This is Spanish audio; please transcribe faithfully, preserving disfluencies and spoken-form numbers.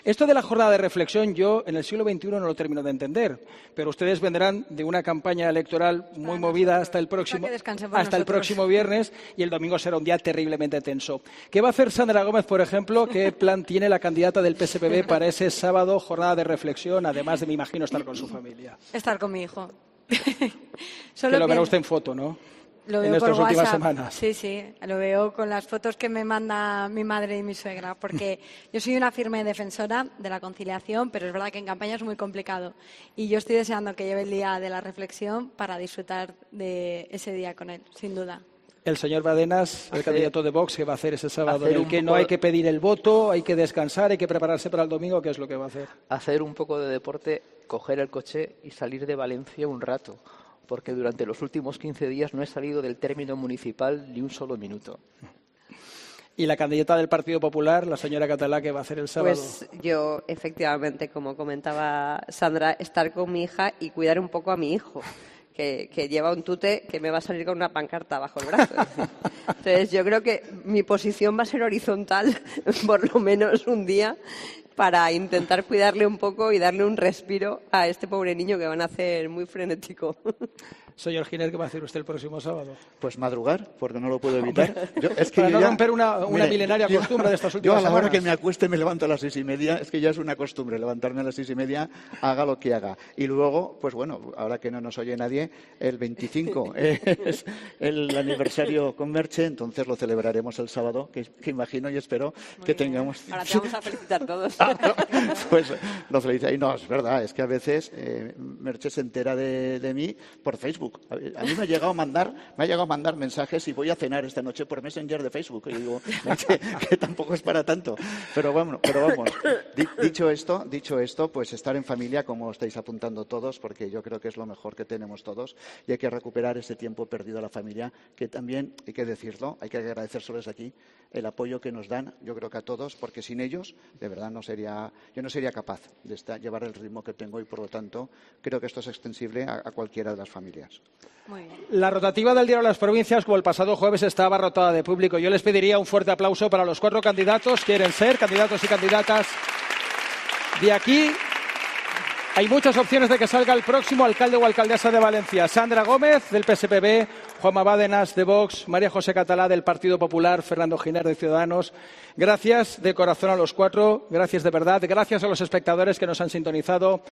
Esto de la jornada de reflexión, yo en el siglo veintiuno no lo termino de entender, pero ustedes vendrán de una campaña electoral muy movida hasta el próximo, hasta el próximo viernes, y el domingo será un día terriblemente tenso. ¿Qué va a hacer Sandra Gómez, por ejemplo? ¿Qué plan tiene la candidata del P S P B para ese sábado, jornada de reflexión, además de, me imagino, estar con su familia? Estar con mi hijo. Solo que lo verá usted en foto, ¿no? Lo veo en estas por últimas WhatsApp. semanas. Sí, sí, lo veo con las fotos que me manda mi madre y mi suegra, porque yo soy una firme defensora de la conciliación, pero es verdad que en campaña es muy complicado. Y yo estoy deseando que lleve el día de la reflexión para disfrutar de ese día con él, sin duda. El señor Badenas, el hacer, candidato de Vox, ¿qué va a hacer ese sábado? En el que no hay que pedir el voto, hay que descansar, hay que prepararse para el domingo. ¿Qué es lo que va a hacer? Hacer un poco de deporte, coger el coche y salir de Valencia un rato, porque durante los últimos quince días no he salido del término municipal ni un solo minuto. ¿Y la candidata del Partido Popular, la señora Catalá, qué va a hacer el sábado? Pues yo, efectivamente, como comentaba Sandra, estar con mi hija y cuidar un poco a mi hijo, que, que lleva un tute que me va a salir con una pancarta bajo el brazo. Entonces, yo creo que mi posición va a ser horizontal, por lo menos un día, para intentar cuidarle un poco y darle un respiro a este pobre niño que van a hacer muy frenético. Señor Giner, ¿qué va a hacer usted el próximo sábado? Pues madrugar, porque no lo puedo evitar. Yo, es que Para yo no ya, romper una, una mire, milenaria yo, costumbre de estas últimas Yo a la hora semanas. que me acueste me levanto a las seis y media, es que ya es una costumbre levantarme a las seis y media, haga lo que haga. Y luego, pues bueno, ahora que no nos oye nadie, el veinticinco es el aniversario con Merche, entonces lo celebraremos el sábado, que, que imagino y espero Muy que bien. tengamos... Ahora te vamos a felicitar todos. Pues lo felicito. Y no, es verdad, es que a veces eh, Merche se entera de, de mí por Facebook. A mí me ha llegado a mandar, me ha llegado a mandar mensajes y voy a cenar esta noche por Messenger de Facebook. Y digo, Merche, que tampoco es para tanto. Pero bueno, pero vamos, di, dicho esto, dicho esto, pues estar en familia, como estáis apuntando todos, porque yo creo que es lo mejor que tenemos todos, y hay que recuperar ese tiempo perdido a la familia, que también hay que decirlo, hay que agradecérseles aquí el apoyo que nos dan, yo creo que a todos, porque sin ellos, de verdad, no sería, yo no sería capaz de estar, llevar el ritmo que tengo y, por lo tanto, creo que esto es extensible a, a cualquiera de las familias. Muy bien. La rotativa del Diario de las Provincias, como el pasado jueves, estaba abarrotada de público. Yo les pediría un fuerte aplauso para los cuatro candidatos. Quieren ser candidatos y candidatas. De aquí hay muchas opciones de que salga el próximo alcalde o alcaldesa de Valencia. Sandra Gómez, del P S P B, Juanma Bárcenas, de Vox, María José Catalá, del Partido Popular, Fernando Giner, de Ciudadanos. Gracias de corazón a los cuatro, gracias de verdad, gracias a los espectadores que nos han sintonizado.